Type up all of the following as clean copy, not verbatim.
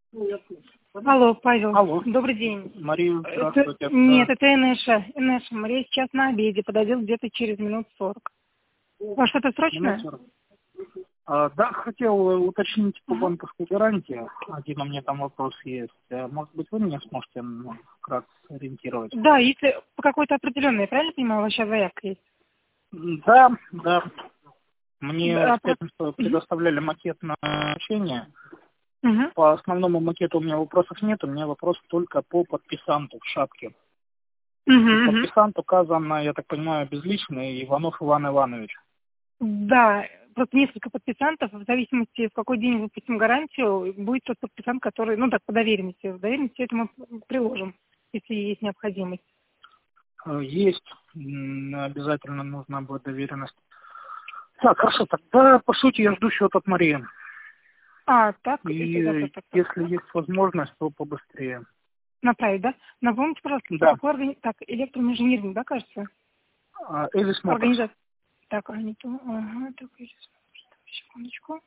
Алло, Павел. Алло. Добрый день. Мария, здравствуйте. Нет, это Инеша. Инеша, Мария сейчас на обеде, подойдет где-то через минут 40. Вас что-то срочное? Да, хотел уточнить по банковской гарантии. Один у меня там вопрос есть. Может быть, вы меня сможете вкратце ориентировать? Да, если по какой-то определенной, правильно понимаю, у вас сейчас заявка есть? Да, да. Мне Да, в пятницу предоставляли макет на обучение. Угу. По основному макету у меня вопросов нет. У меня вопрос только по подписанту в шапке. Подписант указан, я так понимаю, безличный Иванов Иван Иванович. Да, просто несколько подписантов, в зависимости, в какой день выпустим гарантию, будет тот подписант, который, ну так, по доверенности. В доверенности это мы приложим, если есть необходимость. Есть. Обязательно нужна будет доверенность. Так, хорошо, тогда по сути я жду счет от Марии. Так, И если есть возможность, то побыстрее. направить, да? Напомните, пожалуйста, Да. какой организация? Так, электроинженеринг, да, кажется? Элис Моторс. Организация. Так, они то. Ага, так, я сейчас, секундочку.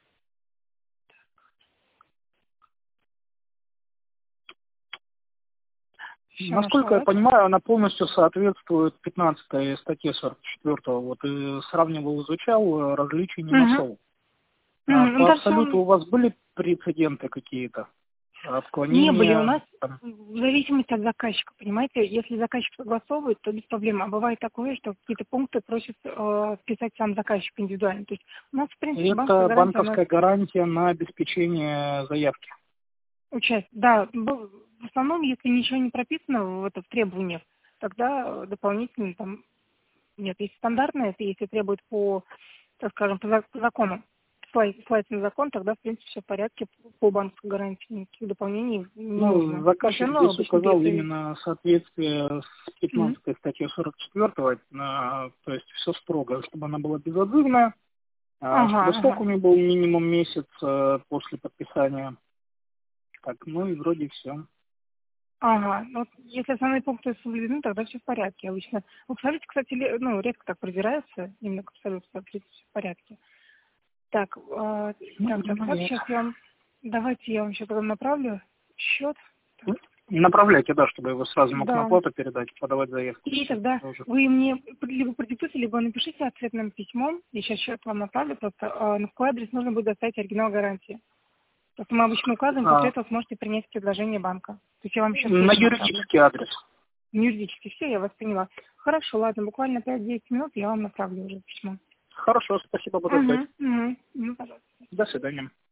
Всё, Насколько я нашла. понимаю, она полностью соответствует 15-й статье 44-го. Вот и сравнивал, изучал, различий не нашел. Ну, По да, абсолюту всё у вас были прецеденты какие-то? не были у Отклонения? нас, Там? в зависимости от заказчика, понимаете, если заказчик согласовывает, то без проблем. А бывает такое, что какие-то пункты просит вписать сам заказчик индивидуально. То есть у нас, в принципе, Это банковская гарантия, банковская гарантия на обеспечение заявки. Да, в основном, если ничего не прописано в требованиях, тогда дополнительно там нет. Если стандартное, это если требует по, так скажем, по закону, ссылается на закон, тогда, в принципе, все в порядке по банковской гарантии, никаких дополнений не нужно. Заказчик здесь указал именно соответствие с 15 статьей 44, то есть все строго, чтобы она была безотзывная, чтобы срок у нее был минимум месяц после подписания. Так, ну и вроде все. Вот если основные пункты соблюдены, тогда все в порядке обычно. В абсолюте, кстати, редко так продираются, именно к абсолюту, все в порядке. Так, сейчас давайте я вам сейчас потом направлю счет. Направляйте, да, чтобы я его сразу мог на Да. оплату передать, подавать заявку. И тогда вы мне либо продиктуйте, либо напишите ответным письмом, я сейчас счет вам направлю, просто на какой адрес нужно будет доставить оригинал гарантии. Просто мы обычно указываем, после этого сможете принять предложение банка. То есть я вам сейчас на юридический адрес. Юридически, все, я вас поняла. Хорошо, ладно, буквально 5-10 минут я вам направлю уже письмо. Хорошо, спасибо, буду ждать. Ну, пожалуйста. До свидания.